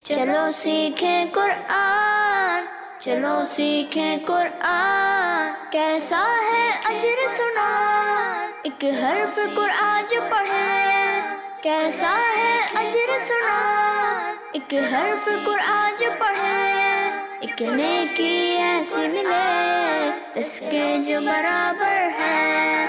چلو سیکھیں قرآن، چلو سیکھیں قرآن، کیسا ہے اجر سنا، ایک حرف قرآن جو پڑھے، کیسا ہے اجر سنا، ایک حرف قرآن جو پڑھے، ایک نیکی ایسی ملے جس کے جو برابر ہے۔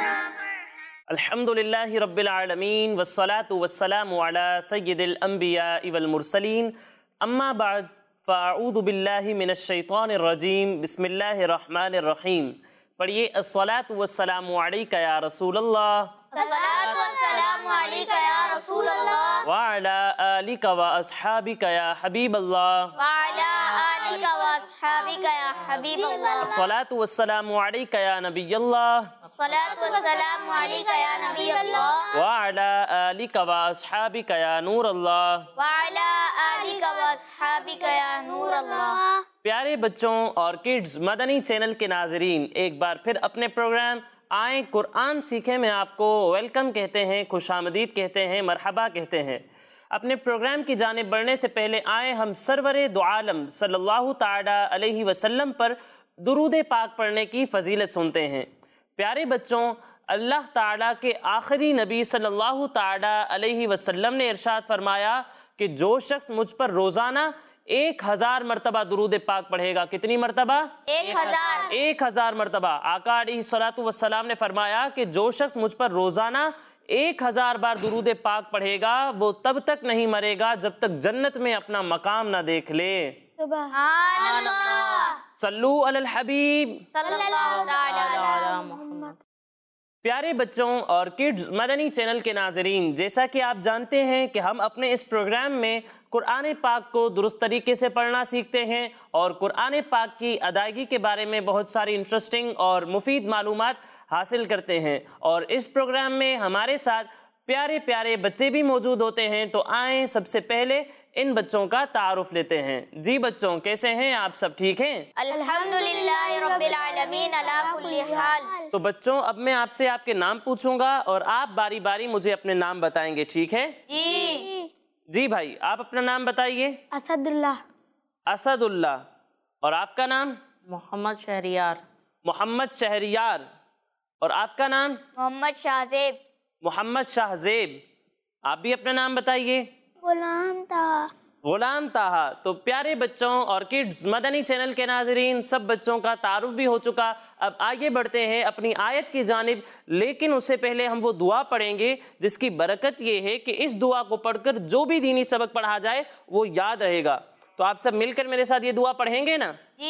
الحمدللہ رب العالمین والصلاة والسلام علی سید الانبیاء والمرسلین، اما بعد فاعوذ باللہ من الشیطان الرجیم، بسم اللہ الرحمن الرحیم۔ پڑھیے الصلاة والسلام علیکہ یا رسول اللہ، الصلاة والسلام علیکہ یا رسول اللہ، وعلی آلک و اصحابک یا حبیب اللہ، وعلی آلک و اصحابک یا حبیب اللہ، الصلاة والسلام علیکہ یا نبی اللہ، الصلاة والسلام علیکہ یا نبی اللہ، وعلی آلک و اصحابک یا نور اللہ۔ وعلی آلک و اصحابک یا نور اللہ۔ پیارے بچوں اور کڈز مدنی چینل کے ناظرین، ایک بار پھر اپنے پروگرام آئیں قرآن سیکھیں میں آپ کو ویلکم کہتے ہیں، خوش آمدید کہتے ہیں، مرحبا کہتے ہیں۔ اپنے پروگرام کی جانب بڑھنے سے پہلے آئیں ہم سرور دو عالم صلی اللہ تعالیٰ علیہ وسلم پر درود پاک پڑھنے کی فضیلت سنتے ہیں۔ پیارے بچوں، اللہ تعالیٰ کے آخری نبی صلی اللہ تعالیٰ علیہ وسلم نے ارشاد فرمایا کہ جو شخص مجھ پر روزانہ 1000 مرتبہ درود پاک پڑھے گا، کتنی مرتبہ؟ 1000 1000 مرتبہ۔ آقا علیہ الصلوۃ والسلام نے فرمایا کہ جو شخص مجھ پر روزانہ 1000 بار درود پاک پڑھے گا وہ تب تک نہیں مرے گا جب تک جنت میں اپنا مقام نہ دیکھ لے۔ سبحان اللہ، صلو علی الحبیب صلی اللہ تعالی علی محمد۔ پیارے بچوں اور کڈز مدنی چینل کے ناظرین، جیسا کہ آپ جانتے ہیں کہ ہم اپنے اس پروگرام میں قرآن پاک کو درست طریقے سے پڑھنا سیکھتے ہیں اور قرآن پاک کی ادائیگی کے بارے میں بہت ساری انٹرسٹنگ اور مفید معلومات حاصل کرتے ہیں، اور اس پروگرام میں ہمارے ساتھ پیارے پیارے بچے بھی موجود ہوتے ہیں۔ تو آئیں سب سے پہلے ان بچوں کا تعارف لیتے ہیں۔ جی بچوں، کیسے ہیں آپ؟ سب ٹھیک ہیں؟ الحمدللہ رب العالمین علی کل حال۔ تو بچوں، اب میں آپ سے آپ کے نام پوچھوں گا اور آپ باری باری مجھے اپنے نام بتائیں گے، ٹھیک ہے؟ جی جی بھائی، آپ اپنا نام بتائیے۔ اسد اللہ۔ اسد اللہ۔ اور آپ کا نام؟ محمد شہریار۔ محمد شہریار۔ اور آپ کا نام؟ محمد شاہزیب۔ محمد شاہزیب۔ آپ بھی اپنا نام بتائیے۔ غلام طاہا۔ غلام طاہا۔ تو پیارے بچوں اور کڈز مدنی چینل کے ناظرین، سب بچوں کا تعارف بھی ہو چکا۔ اب آگے بڑھتے ہیں اپنی آیت کی جانب، لیکن اس سے پہلے ہم وہ دعا پڑھیں گے جس کی برکت یہ ہے کہ اس دعا کو پڑھ کر جو بھی دینی سبق پڑھا جائے وہ یاد رہے گا۔ تو آپ سب مل کر میرے ساتھ یہ دعا پڑھیں گے نا؟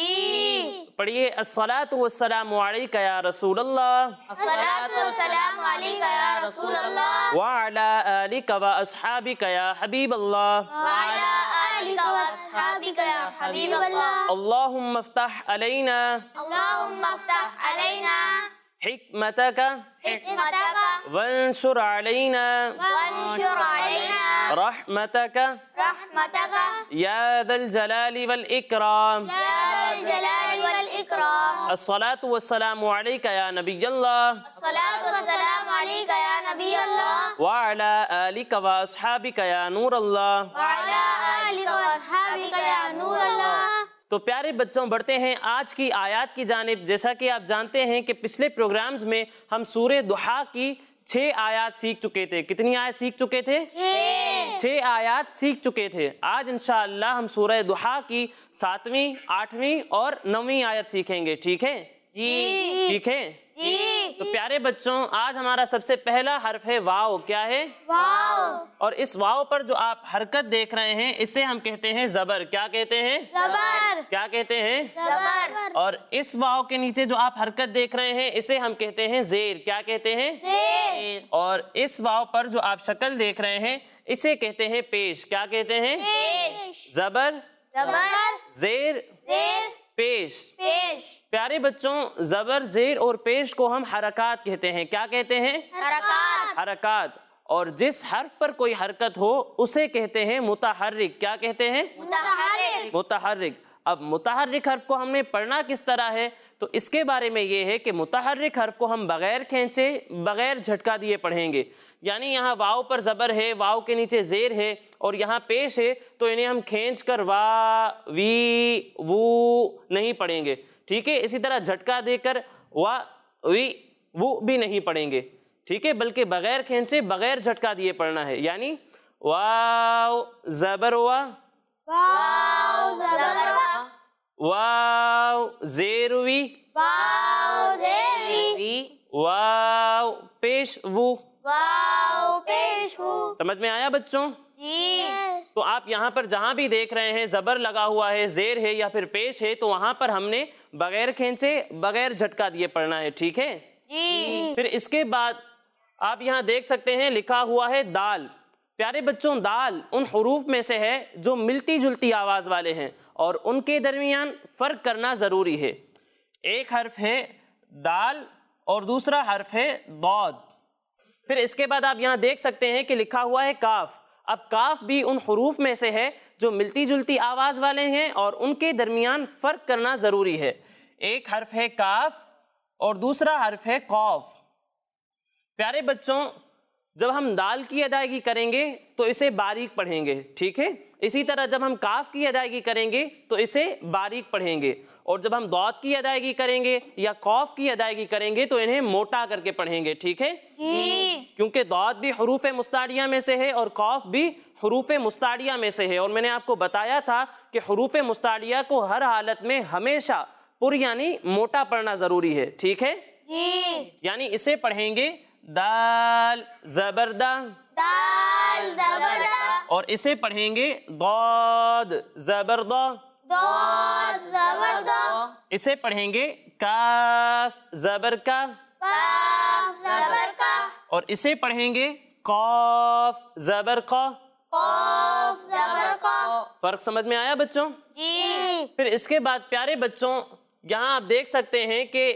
جی پڑھیے الصلاۃ والسلام علیکہ یا رسول اللہ، الصلاۃ والسلام علیکہ یا رسول اللہ، وعلی آلک و اصحابک یا حبیب اللہ، وعلی آلک و اصحابک یا حبیب اللہ۔ اللہم افتح علینا اللہم افتح علینا حکمتک حکمتک وانشر علینا وانشر علینا رحمتک رحمتک یا ذا الجلال والاکرام۔ یا ذا الجلال والاکرام۔ الصلاۃ والسلام علیکہ یا نبی اللہ، الصلاۃ والسلام علیکہ یا نبی اللہ، وعلی آلک و اصحابک یا نور اللہ۔ وعلی آلک و اصحابک یا نور اللہ۔ تو پیارے بچوں، بڑھتے ہیں آج کی آیات کی جانب۔ جیسا کہ آپ جانتے ہیں کہ پچھلے پروگرامز میں ہم سورہ ضحیٰ کی 6 آیات سیکھ چکے تھے۔ کتنی آیات سیکھ چکے تھے؟ 6 آیات سیکھ چکے تھے۔ آج انشاءاللہ ہم سورہ ضحیٰ کی 7ویں، 8ویں اور 9ویں آیت سیکھیں گے، ٹھیک ہے؟ جی ٹھیک ہے؟ جی۔ تو پیارے بچوں، آج ہمارا سب سے پہلا حرف ہے واو۔ کیا ہے؟ واو۔ اور اس واو پر جو آپ حرکت دیکھ رہے ہیں اسے ہم کہتے ہیں زبر۔ کیا کہتے ہیں؟ زبر۔ کیا کہتے ہیں؟ زبر۔ اور اس واو کے نیچے جو آپ حرکت دیکھ رہے ہیں اسے ہم کہتے ہیں زیر۔ کیا کہتے ہیں؟ زیر۔ اور اس واو پر جو آپ شکل دیکھ رہے ہیں اسے کہتے ہیں پیش۔ کیا کہتے ہیں؟ پیش۔ زبر، زبر، زیر، زیر، پیش۔ پیش۔ پیارے بچوں، زبر، زیر اور پیش کو ہم حرکات کہتے ہیں۔ کیا کہتے ہیں؟ حرکات۔ حرکات۔ اور جس حرف پر کوئی حرکت ہو اسے کہتے ہیں متحرک۔ کیا کہتے ہیں؟ متحرک۔ متحرک۔ اب متحرک حرف کو ہم نے پڑھنا کس طرح ہے؟ تو اس کے بارے میں یہ ہے کہ متحرک حرف کو ہم بغیر کھینچے بغیر جھٹکا دیے پڑھیں گے. یعنی یہاں واو پر زبر ہے، واو کے نیچے زیر ہے اور یہاں پیش ہے، تو انہیں ہم کھینچ کر وا وی وو نہیں پڑھیں گے. ٹھیک ہے، اسی طرح جھٹکا دے کر وا وی وو بھی نہیں پڑھیں گے. ٹھیک ہے، بلکہ بغیر کھینچے بغیر جھٹکا دیے پڑھنا ہے. یعنی واو زبر وا، واو زبر وا، واو زیر وی، واو زیر وی، واو پیش وو. واو پیش وو. سمجھ میں آیا بچوں؟ جی. تو آپ یہاں پر جہاں بھی دیکھ رہے ہیں زبر لگا ہوا ہے، زیر ہے یا پھر پیش ہے، تو وہاں پر ہم نے بغیر کھینچے بغیر جھٹکا دیے پڑھنا ہے. ٹھیک ہے، جی. پھر اس کے بعد آپ یہاں دیکھ سکتے ہیں لکھا ہوا ہے دال. پیارے بچوں، دال ان حروف میں سے ہے جو ملتی جلتی آواز والے ہیں اور ان کے درمیان فرق کرنا ضروری ہے. ایک حرف ہے دال اور دوسرا حرف ہے ضاد. پھر اس کے بعد آپ یہاں دیکھ سکتے ہیں کہ لکھا ہوا ہے کاف. اب کاف بھی ان حروف میں سے ہے جو ملتی جلتی آواز والے ہیں اور ان کے درمیان فرق کرنا ضروری ہے. ایک حرف ہے کاف اور دوسرا حرف ہے قاف. پیارے بچوں، جب ہم دال کی ادائیگی کریں گے تو اسے باریک پڑھیں گے. ٹھیک ہے، اسی طرح جب ہم کاف کی ادائیگی کریں گے تو اسے باریک پڑھیں گے، اور جب ہم ضاد کی ادائیگی کریں گے یا قاف کی ادائیگی کریں گے تو انہیں موٹا کر کے پڑھیں گے. ٹھیک ہے، کیونکہ ضاد بھی حروف مستعلیہ میں سے ہے اور قاف بھی حروف مستعلیہ میں سے ہے. اور میں نے آپ کو بتایا تھا کہ حروف مستعلیہ کو ہر حالت میں ہمیشہ پر یعنی موٹا پڑھنا ضروری ہے. ٹھیک ہے، یعنی اسے پڑھیں گے دال زبردہ، دال زبردہ، اور اسے پڑھیں گے ضاد زبردہ، ضاد زبردہ، اسے پڑھیں گے کاف زبر کا، کاف زبر کا، اور اسے پڑھیں گے قاف زبر کا، قاف زبر کا. فرق سمجھ میں آیا بچوں؟ جی. پھر اس کے بعد پیارے بچوں، یہاں آپ دیکھ سکتے ہیں کہ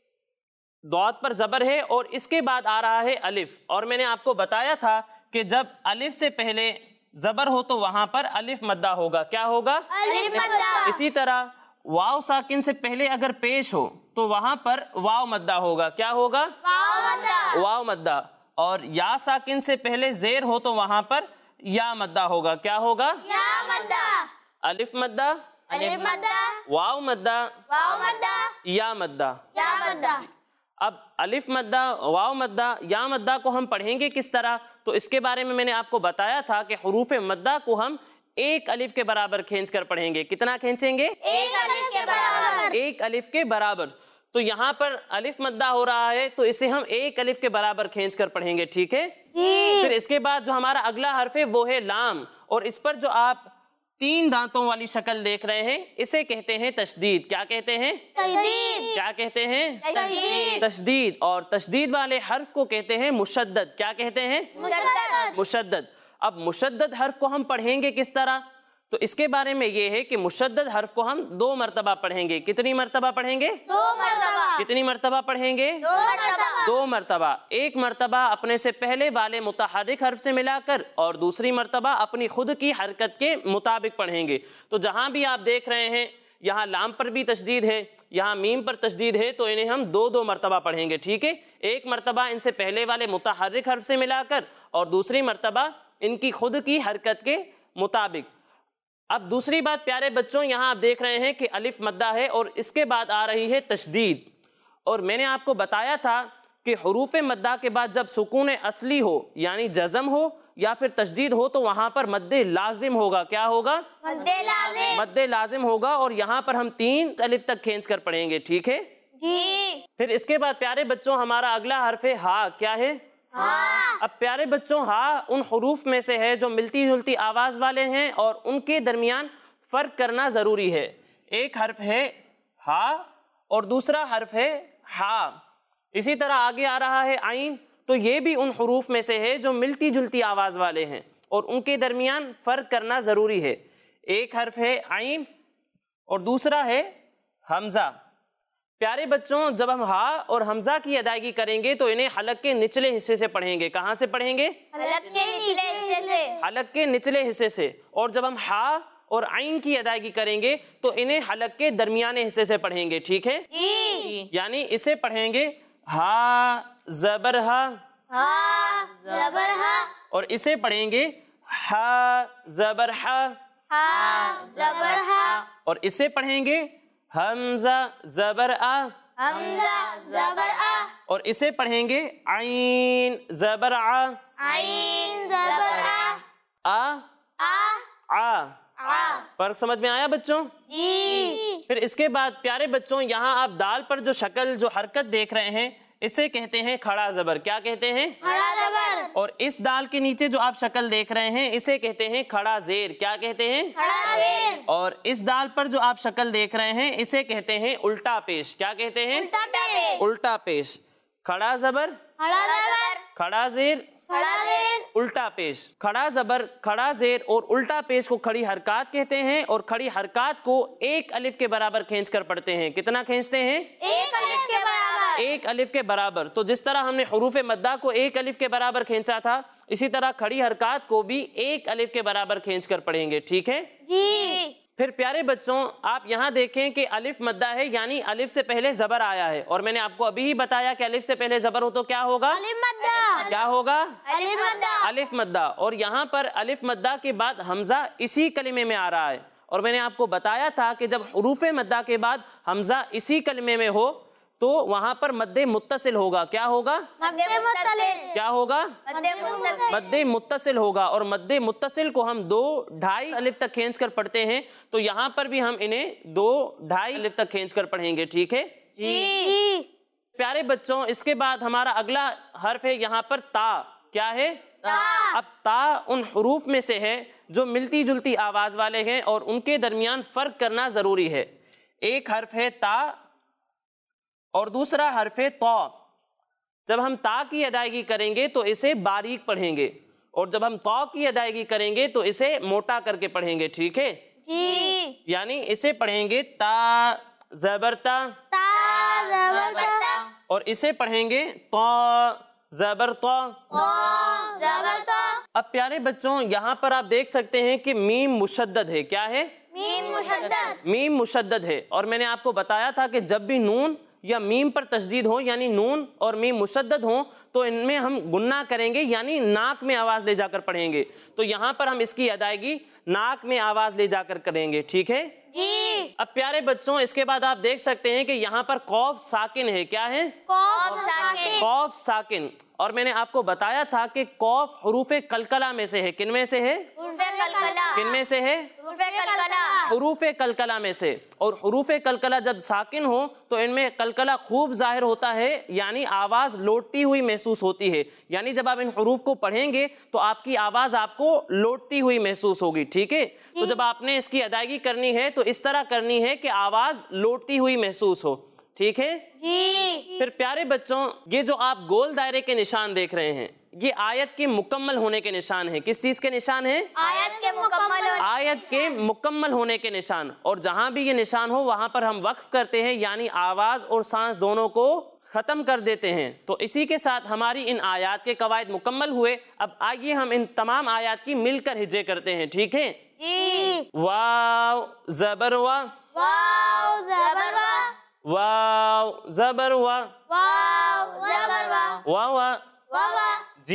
ضاد پر زبر ہے اور اس کے بعد آ رہا ہے الف. اور میں نے آپ کو بتایا تھا کہ جب الف سے پہلے زبر ہو تو وہاں پر الف مدہ ہوگا. کیا ہوگا؟ الف مدہ. اسی طرح واو ساکن سے پہلے اگر پیش ہو تو وہاں پر واو مدہ ہوگا. کیا ہوگا؟ واو مدہ. واو مدہ. اور یا ساکن سے پہلے زیر ہو تو وہاں پر یا مدہ ہوگا. کیا ہوگا؟ یا مدہ. الف مدہ، الف مدہ، واو مدہ، واو مدہ، یا مدہ. یا مدہ. اب الف مدہ، واو مدہ، یا مدہ کو ہم پڑھیں گے کس طرح؟ تو اس کے بارے میں نے آپ کو بتایا تھا کہ حروف مدہ کو ہم ایک الف کے برابر کھینچ کر پڑھیں گے. کتنا کھینچیں گے؟ ایک الف کے برابر. ایک الف کے برابر. تو یہاں پر الف مدہ ہو رہا ہے تو اسے ہم ایک الف کے برابر کھینچ کر پڑھیں گے. ٹھیک ہے، پھر اس کے بعد جو ہمارا اگلا حرف ہے وہ ہے لام. اور اس پر جو آپ 3 دانتوں والی شکل دیکھ رہے ہیں اسے کہتے ہیں تشدید. کیا کہتے ہیں؟ تشدید. کیا کہتے ہیں؟ تشدید. تشدید. اور تشدید والے حرف کو کہتے ہیں مشدد. کیا کہتے ہیں؟ مشدد. مشدد. اب مشدد حرف کو ہم پڑھیں گے کس طرح؟ تو اس کے بارے میں یہ ہے کہ مشدد حرف کو ہم 2 مرتبہ پڑھیں گے. کتنی مرتبہ پڑھیں گے؟ 2 مرتبہ. کتنی مرتبہ پڑھیں گے؟ 2 مرتبہ. 2 مرتبہ. ایک مرتبہ اپنے سے پہلے والے متحرک حرف سے ملا کر اور دوسری مرتبہ اپنی خود کی حرکت کے مطابق پڑھیں گے. تو جہاں بھی آپ دیکھ رہے ہیں یہاں لام پر بھی تشدید ہے، یہاں میم پر تشدید ہے، تو انہیں ہم 2 مرتبہ پڑھیں گے. ٹھیک ہے، ایک مرتبہ ان سے پہلے والے متحرک حرف سے ملا کر اور دوسری مرتبہ ان کی خود کی حرکت کے مطابق. اب دوسری بات پیارے بچوں، یہاں آپ دیکھ رہے ہیں کہ الف مدہ ہے اور اس کے بعد آ رہی ہے تشدید. اور میں نے آپ کو بتایا تھا کہ حروف مدہ کے بعد جب سکون اصلی ہو یعنی جزم ہو یا پھر تشدید ہو تو وہاں پر مد لازم ہوگا. کیا ہوگا؟ مد لازم. مد لازم ہوگا. اور یہاں پر ہم 3 الف تک کھینچ کر پڑھیں گے. ٹھیک ہے، جی. پھر اس کے بعد پیارے بچوں ہمارا اگلا حرف ہے ہا. کیا ہے؟ ہاں. اب پیارے بچوں ہا ان حروف میں سے ہے جو ملتی جلتی آواز والے ہیں اور ان کے درمیان فرق کرنا ضروری ہے. ایک حرف ہے ہا اور دوسرا حرف ہے ہا. اسی طرح آگے آ رہا ہے عین. تو یہ بھی ان حروف میں سے ہے جو ملتی جلتی آواز والے ہیں اور ان کے درمیان فرق کرنا ضروری ہے. ایک حرف ہے عین اور دوسرا ہے حمزہ. پیارے بچوں جب ہم ہا اور حمزہ کی ادائیگی کریں گے تو انہیں حلق کے نچلے حصے سے پڑھیں گے. کہاں سے پڑھیں گے؟ حلق کے نچلے حصے سے. حلق کے نچلے حصے سے. اور جب ہم ہا اور عین کی ادائیگی کریں گے تو انہیں حلق کے درمیانے حصے سے پڑھیں گے، ٹھیک ہے؟ جی۔ یعنی اسے پڑھیں گے ہا زبر ہا، ہا زبر ہا، اور اسے پڑھیں گے ہا زبر ہا، ہا زبر ہا، اور اسے پڑھیں گے حمزہ زبر آ، حمزہ زبر آ، اور اسے پڑھیں گے عین زبر آ، عین زبر آ، آ آ، آ۔ فرق سمجھ میں آیا بچوں؟ جی۔ پھر اس کے بعد پیارے بچوں یہاں آپ دال پر جو شکل جو حرکت دیکھ رہے ہیں اسے کہتے ہیں کھڑا زبر، کیا کہتے ہیں؟ کھڑا زبر، اور اس دال کے نیچے جو آپ شکل دیکھ رہے ہیں اسے کہتے ہیں کھڑا زیر، کیا کہتے ہیں؟ کھڑا زیر، اور اس دال پر جو آپ شکل دیکھ رہے ہیں اسے کہتے ہیں الٹا پیش، کیا کہتے ہیں؟ الٹا پیش، الٹا پیش۔ کھڑا زبر، کھڑا زبر، کھڑا زیر، کھڑا زیر، الٹا پیش۔ کھڑا زبر، کھڑا زیر اور الٹا پیش کو کھڑی حرکات کہتے ہیں، اور کھڑی حرکات کو ایک الف کے برابر کھینچ کر پڑھتے ہیں۔ کتنا کھینچتے ہیں؟ ایک الف کے برابر، ایک الف کے برابر۔ تو جس طرح ہم نے حروف مدہ کو ایک الف کے برابر کھینچا تھا اسی طرح کھڑی حرکات کو بھی ایک الف کے برابر کھینچ کر پڑھیں گے، ٹھیک ہے؟ جی۔ پھر پیارے بچوں آپ یہاں دیکھیں کہ الف مدہ ہے، یعنی الف سے پہلے زبر آیا ہے، اور میں نے آپ کو ابھی ہی بتایا کہ الف سے پہلے زبر ہو تو کیا ہوگا؟ الف مدہ، کیا ہوگا؟ الف مدہ، الف مدہ۔ اور یہاں پر الف مدہ کے بعد حمزہ اسی کلمے میں آ رہا ہے، اور میں نے آپ کو بتایا تھا کہ جب حروف مدہ کے بعد حمزہ اسی کلمے میں ہو تو وہاں پر مد متصل ہوگا، کیا ہوگا؟ مد متصل، کیا ہوگا؟ مد متصل، مد متصل ہوگا، اور مد متصل کو ہم 2.5 الف تک کھینچ کر پڑھتے ہیں، تو یہاں پر بھی ہم انہیں 2.5 الف تک کھینچ کر پڑھیں گے، ٹھیک ہے؟ جی۔ پیارے بچوں اس کے بعد ہمارا اگلا حرف ہے یہاں پر تا، کیا ہے؟ تا، اب تا ان حروف میں سے ہے جو ملتی جلتی آواز والے ہیں اور ان کے درمیان فرق کرنا ضروری ہے۔ ایک حرف ہے تا اور دوسرا حرف ہے تو۔ جب ہم تا کی ادائیگی کریں گے تو اسے باریک پڑھیں گے، اور جب ہم تو کی ادائیگی کریں گے تو اسے موٹا کر کے پڑھیں گے، ٹھیک ہے؟ جی۔ یعنی اسے پڑھیں گے تا زبر تا، تا زبر تا، اور اسے پڑھیں گے تو زبر تو۔ تو زبر تو، اب پیارے بچوں یہاں پر آپ دیکھ سکتے ہیں کہ میم مشدد ہے، کیا ہے؟ میم مشدد، میم مشدد ہے، اور میں نے آپ کو بتایا تھا کہ جب بھی نون یا میم پر تشدید ہو یعنی نون اور میم مشدد ہوں تو ان میں ہم گننا کریں گے، یعنی ناک میں آواز لے جا کر پڑھیں گے، تو یہاں پر ہم اس کی ادائیگی ناک میں آواز لے جا کر کریں گے، ٹھیک ہے؟ جی۔ اب پیارے بچوں اس کے بعد آپ دیکھ سکتے ہیں کہ یہاں پر قوف ساکن ہے، کیا ہے؟ قوف ساکن، قوف ساکن، اور میں نے آپ کو بتایا تھا کہ قوف حروف قلقلہ میں سے ہے، کن میں سے ہے؟ حروف قلقلہ، کن میں سے ہے؟ حروف قلقلہ، حروف قلقلہ میں سے، اور حروف قلقلہ جب ساکن ہو تو ان میں قلقلہ خوب ظاہر ہوتا ہے، یعنی آواز لوٹتی ہوئی محسوس ہوتی ہے، یعنی جب آپ ان حروف کو پڑھیں گے تو آپ کی آواز آپ کو لوٹتی ہوئی محسوس ہوگی، ٹھیک ہے؟ تو جب آپ نے اس کی ادائیگی کرنی ہے تو اس طرح کرنی ہے کہ آواز لوٹتی ہوئی محسوس ہو، ٹھیک ہے؟ جی۔ پھر پیارے بچوں یہ جو آپ گول دائرے کے نشان دیکھ رہے ہیں یہ آیت کے مکمل ہونے کے نشان ہیں۔ کس چیز کے نشان ہیں؟ آیت کے مکمل ہونے، آیت کے مکمل ہونے کے نشان، اور جہاں بھی یہ نشان ہو وہاں پر ہم وقف کرتے ہیں، یعنی آواز اور سانس دونوں کو ختم کر دیتے ہیں۔ تو اسی کے ساتھ ہماری ان آیات کے قواعد مکمل ہوئے۔ اب آئیے ہم ان تمام آیات کی مل کر ہجے کرتے ہیں، ٹھیک ہے؟ جی۔ واو زبر وا، واو زبر وا، واو زبر وا، واو زبر وا، واوا، واوا،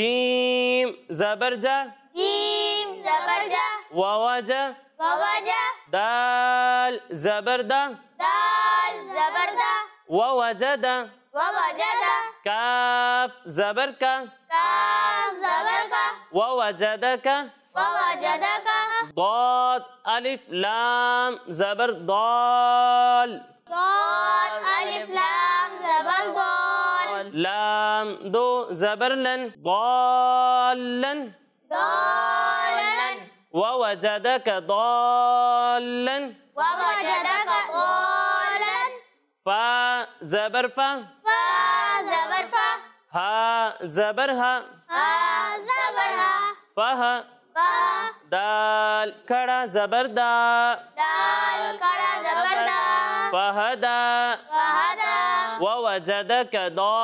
جیم زبر جا، جیم زبر جا، واوا جا، واوا جا، دال زبر دا، دال زبر دا، ووجدا، ووجدا، کاف زبر کا، کاف زبر کا، ووجدک، ووجدک، ضاد الف لام زبر ضال، ضاد الف لام زبر ضال، لام دو زبر لن ضالن، ضالن، ووجدك ضالا، ووجدك ضالن، فا زبر فا، فا زبر فا، ها زبر ها، ها زبر ها، فها، فا، دال کھڑا زبر دا، دال کھڑا زبر دا، فہدا، فہدا، ووجدك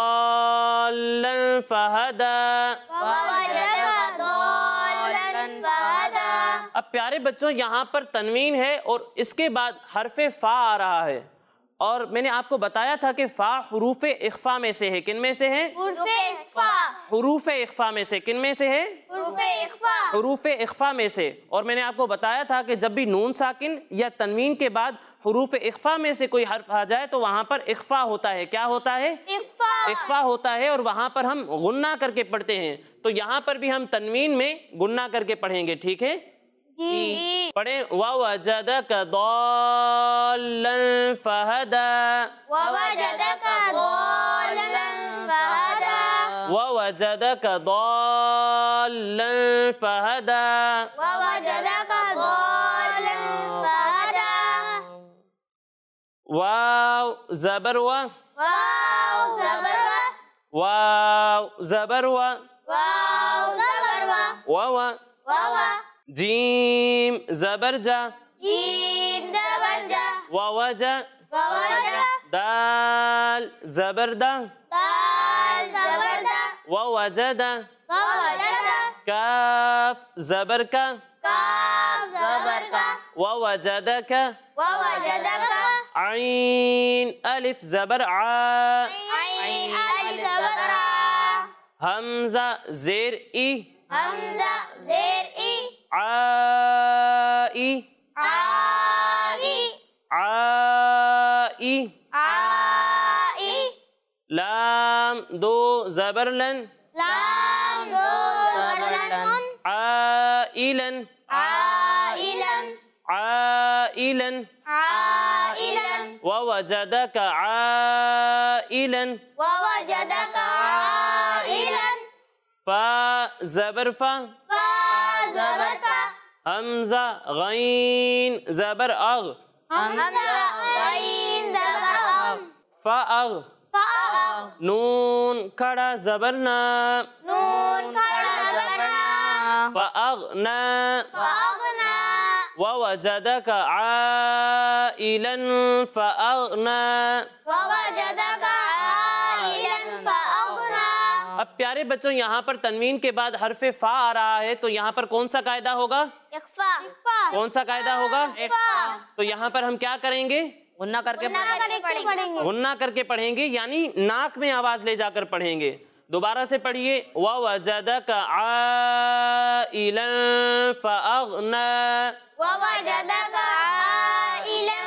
ضالا فهدا۔ ووجدك ضالن فهدا۔ اب پیارے بچوں یہاں پر تنوین ہے اور اس کے بعد حرف فا آ رہا ہے، اور میں نے آپ کو بتایا تھا کہ فا حروف اخفا میں سے ہے۔ کن میں سے ہے؟ حروف اخفا میں سے۔ کن میں سے ہے؟ حروف اخفا میں سے۔ اور میں نے آپ کو بتایا تھا کہ جب بھی نون ساکن یا تنوین کے بعد حروف اخفا میں سے کوئی حرف آ جائے تو وہاں پر اخفا ہوتا ہے۔ کیا ہوتا ہے؟ اخفا ہوتا ہے، اور وہاں پر ہم غنہ کر کے پڑھتے ہیں۔ تو یہاں پر بھی ہم تنوین میں غنہ کر کے پڑھیں گے، ٹھیک ہے جی؟ پڑھیں وَوَجَدَكَ ضَالًّا فَهَدَىٰ، وَوَجَدَكَ ضَالًّا فَهَدَىٰ، وَوَجَدَكَ ضَالًّا فَهَدَىٰ، وَوَجَدَكَ ضَالًّا فَهَدَىٰ، واو زبر و، واو زبر و، واو زبر و، واو زبر و، وو، وو، جیم زبر جا، جیم زبر جا، ووجا، ووجا، دال زبر دا، دال زبر دا، ووجدا، ووجدا، کاف زبر کا، کاف زبر کا، ووجدک، ووجدک، عین الف زبر عا، عین الف زبر ع، حمزہ زیر ای، حمزہ زیر ای، عائی، عائی، عائی، عائی، لام دو زبر لن، لام دو زبر لن، عائلن، عائلن، عائلن، عائلن، ووجدك عائلن، ووجدك عائلن، فا زبر فا، فا زبر فا، حمزہ غین زبر اغ، حمزہ غین زبر ام، فا اغ، فا، نون کھڑا زبر نا، نون کھڑا زبر نا، فاغنا، فاغنا، ووجدك عائلا فاغنا۔ ووجدك عائلا فاغنا۔ اب پیارے بچوں یہاں پر تنوین کے بعد حرف فا آ رہا ہے، تو یہاں پر کون سا قاعدہ ہوگا؟ اخفا، کون سا قاعدہ ہوگا؟ اخفا، تو یہاں پر ہم کیا کریں گے؟ غنہ کر کے پڑھیں گے، غنہ کر کے پڑھیں گے، یعنی ناک میں آواز لے جا کر پڑھیں گے۔ دوبارہ سے پڑھیے وَوَجَدَكَ عَائِلًا فَأَغْنَىٰ، ووجدك عائلا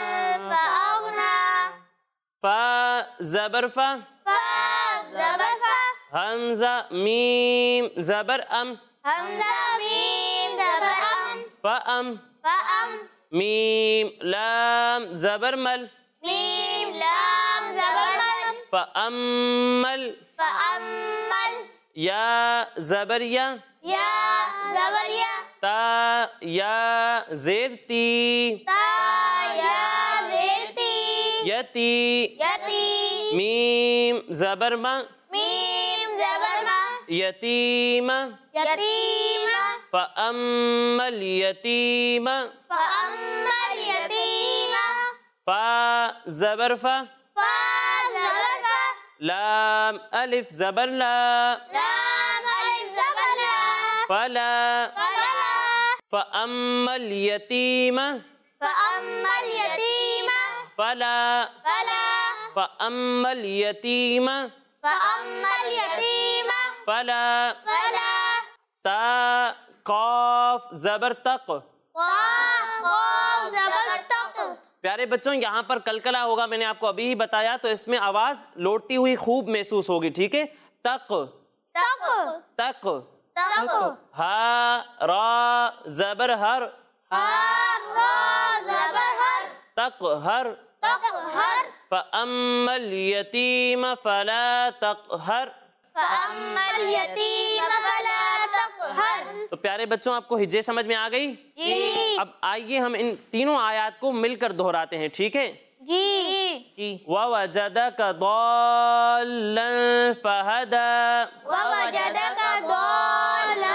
فاغنا، فا زبر فا، فا زبر فا، حمزہ میم زبر ام، حمزہ میم زبر ام، فأم، فام، میم لام زبر مل، میم لام زبر مل، فأمل، فامل، یا زبر یا، یا زبر یا، تا یا زیر تی، تا یا زیر تی، یتی، یتی، میم زبر ما، میم زبر ما، یتیم، یتیم، فأما الیتیم، فامل یتیم، فا زبر فا، فا زبر فا، لام الف زبر لا، لام الف زبر لا، فلا، فلا، فأما الیتیم، فأما اليتيم، فلا، فلا، فأما الیتیم، فأما اليتيم، فلا، فلا، تا قاف زبر تق۔ قاف، قاف زبر تق، پیارے بچوں یہاں پر کلکلا ہوگا، میں نے آپ کو ابھی ہی بتایا، تو اس میں آواز لوٹتی ہوئی خوب محسوس ہوگی، ٹھیک ہے؟ تق، تق، تق، تق، ہا را زبر ہر، ہا را زبر ہر، تق ہر، تق ہر، فأما الیتیم فلا تقہر۔ فأما اليتيم فلا تقهر۔ تو پیارے بچوں آپ کو ہجے سمجھ میں آ گئی؟ جی، اب آئیے ہم ان تینوں آیات کو مل کر دہراتے ہیں، ٹھیک ہے؟ جی، وَوَجَدَكَ ضَالًّا فَهَدَىٰ، ووجدك ضالا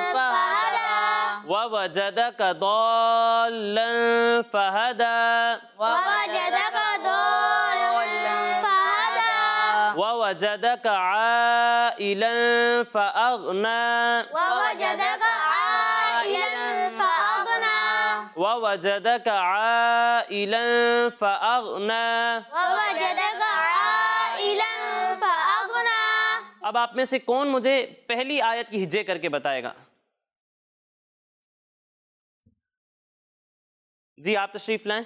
فهدى، وَوَجَدَكَ ضَالًّا فَهَدَىٰ، ووجدك ضالا فهدى، وَوَجَدَكَ عَائِلًا فَأَغْنَىٰ، ووجدك عائلا فأغنى، ووجدك عائلا فأغنى ووجدك عائلا فأغنى. اب آپ میں سے کون مجھے پہلی آیت کی ہجے کر کے بتائے گا؟ جی آپ تشریف لائیں.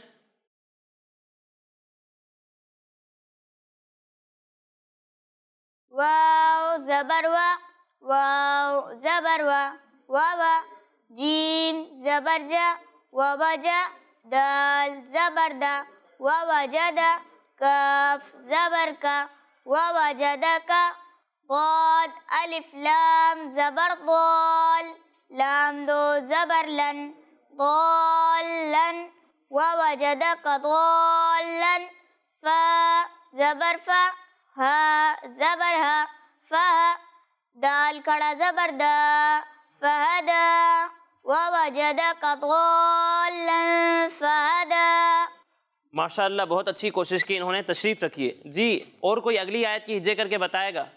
واو زبر وا واو زبر وا واوا جیم زبر جا ووجا دال زبر دا ووجدا کاف زبر کا ووجدکا ضاد الف لام زبر ضال لام دو زبر لن ضالن ووجدک ضالن فا زبر فا ہا زبر ہا فہا دال کھڑا زبر دا فہدا ووجدک ضالا فہدا. ماشاءاللہ بہت اچھی کوشش کی انہوں نے. تشریف رکھیے. جی اور کوئی اگلی آیت کی ہجے کر کے بتائے گا؟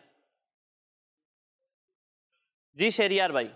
جی شہریار بھائی.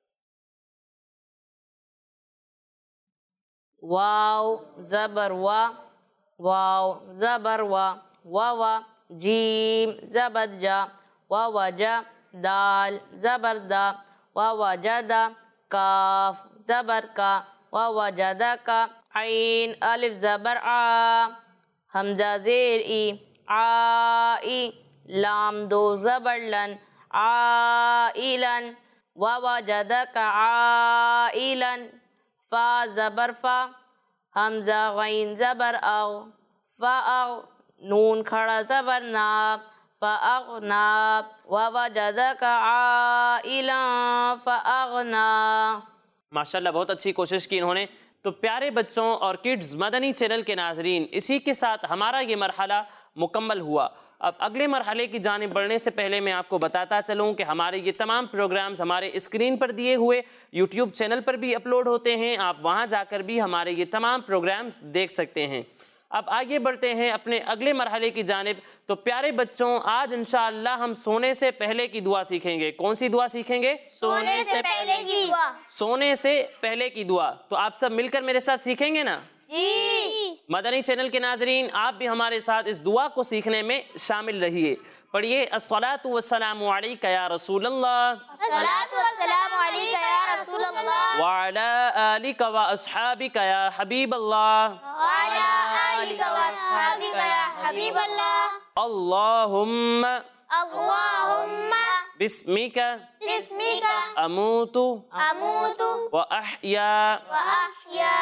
واو زبر وا واو زبر وا واوا جیم زبر جا ووجا دال زبر دا ووجدا کاف زبر کا ووجدا کا عین الف زبر آ حمزہ زیر ای عائی لام دو زبر لن عائلن ووجدا کا عائلن فا زبر فا حمزہ غین زبر او فاغ نون کھڑا زبر نا فاغنا ووجدک عائلا فاغنا. ماشاءاللہ بہت اچھی کوشش کی انہوں نے. تو پیارے بچوں اور کڈز مدنی چینل کے ناظرین، اسی کے ساتھ ہمارا یہ مرحلہ مکمل ہوا. اب اگلے مرحلے کی جانب بڑھنے سے پہلے میں آپ کو بتاتا چلوں کہ ہمارے یہ تمام پروگرامز ہمارے اسکرین پر دیے ہوئے یوٹیوب چینل پر بھی اپلوڈ ہوتے ہیں. آپ وہاں جا کر بھی ہمارے یہ تمام پروگرامز دیکھ سکتے ہیں. اب آگے بڑھتے ہیں اپنے اگلے مرحلے کی جانب. تو پیارے بچوں، آج انشاءاللہ ہم سونے سے پہلے کی دعا سیکھیں گے. کون سی دعا سیکھیں گے؟ سونے سے پہلے کی دعا. سونے سے پہلے کی دعا. تو آپ سب مل کر میرے ساتھ سیکھیں گے نا؟ جی. مدنی چینل کے ناظرین، آپ بھی ہمارے ساتھ اس دعا کو سیکھنے میں شامل رہیے. پڑھیے الصلاۃ والسلام علیک یا رسول اللہ، الصلاۃ والسلام علیک یا رسول اللہ، وعلی آلک و اصحابک یا حبیب اللہ، وعلی آلک و اصحابک یا حبیب اللہ. اللہم اللہم بسمک بسمک اموت اموت و احیا، واحیا.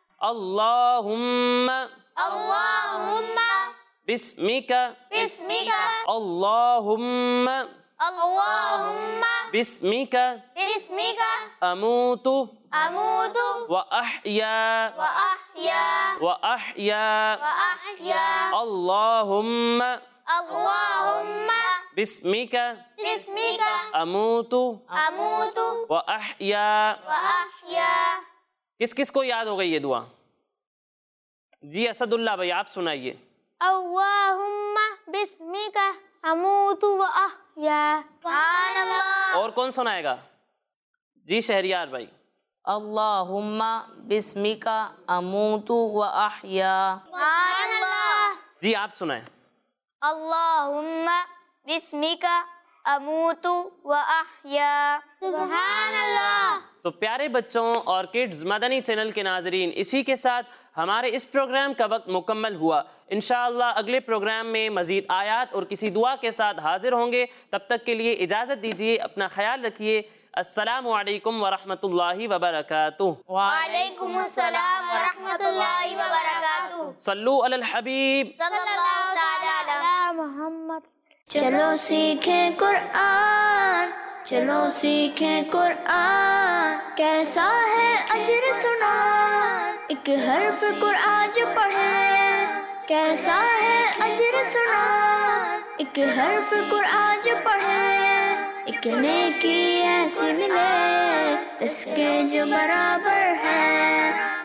اللہم اللہم بسمک بسمک اللہم اللہم بسمک بسمک اموت اموت و احیا واحیا واحیا. واحیا. اللہم اللہم بسمک بسمک اموت اموت و احیا. واحیا. کس کس کو یاد ہو گئی یہ دعا؟ جی اسد اللہ بھائی آپ سنائیے. اللہم بسمک اموت و احیا. سبحان اللہ. اور کون سنائے گا؟ جی شہریار بھائی. اللہم بسمک اموت و احیا. سبحان اللہ. جی آپ سنائیں. اللہم بسمک اموت و احیا. سبحان اللہ. تو پیارے بچوں اور کڈز مدنی چینل کے ناظرین، اسی کے ساتھ ہمارے اس پروگرام کا وقت مکمل ہوا. انشاءاللہ اگلے پروگرام میں مزید آیات اور کسی دعا کے ساتھ حاضر ہوں گے. تب تک کے لیے اجازت دیجیے. اپنا خیال رکھیے. السلام علیکم ورحمۃ اللہ وبرکاتہ. وعلیکم السلام ورحمۃ اللہ وبرکاتہ. صلو علی الحبیب. صلی اللہ تعالی علیہ محمد. چلو سیکھیں قرآن، چلو سیکھیں قرآن، کیسا ہے اجر سنا، ایک حرف قرآن جو پڑھے. کیسا ہے اجر سنا، ایک حرف قرآن جو پڑھے. ایک نیکی ایسی ملے جس کے جو برابر ہے.